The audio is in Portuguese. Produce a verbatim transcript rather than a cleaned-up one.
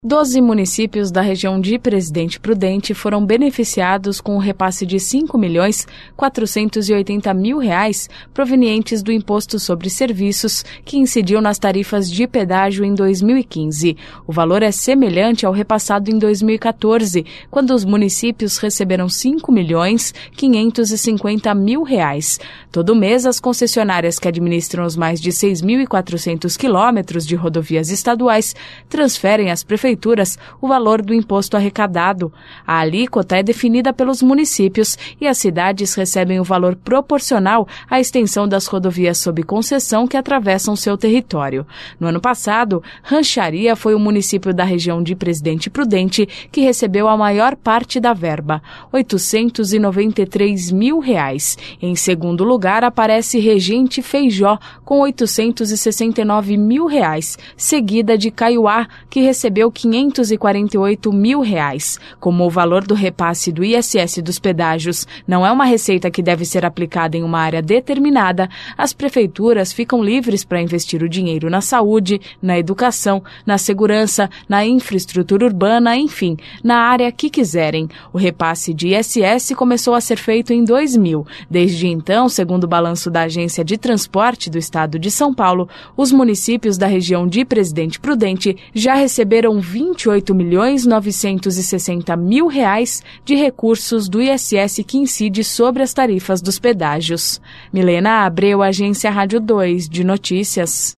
Doze municípios da região de Presidente Prudente foram beneficiados com o repasse de cinco milhões quatrocentos e oitenta mil reais provenientes do Imposto sobre Serviços, que incidiu nas tarifas de pedágio em dois mil e quinze. O valor é semelhante ao repassado em dois mil e quatorze, quando os municípios receberam cinco milhões quinhentos e cinquenta mil reais. Todo mês, as concessionárias que administram os mais de seis mil e quatrocentos quilômetros de rodovias estaduais transferem às prefeituras o valor do imposto arrecadado. A alíquota é definida pelos municípios e as cidades recebem o valor proporcional à extensão das rodovias sob concessão que atravessam seu território. No ano passado, Rancharia foi o município da região de Presidente Prudente que recebeu a maior parte da verba, oitocentos e noventa e três mil reais. Em segundo lugar, aparece Regente Feijó, com oitocentos e sessenta e nove mil reais, seguida de Caiuá, que recebeu quinhentos e quarenta e oito mil reais. Como o valor do repasse do I S S dos pedágios não é uma receita que deve ser aplicada em uma área determinada, as prefeituras ficam livres para investir o dinheiro na saúde, na educação, na segurança, na infraestrutura urbana, enfim, na área que quiserem. O repasse de I S S começou a ser feito em dois mil. Desde então, segundo o balanço da Agência de Transporte do Estado de São Paulo, os municípios da região de Presidente Prudente já receberam vinte e oito milhões novecentos e sessenta mil reais de recursos do I S S que incide sobre as tarifas dos pedágios. Milena Abreu, Agência Rádio dois de Notícias.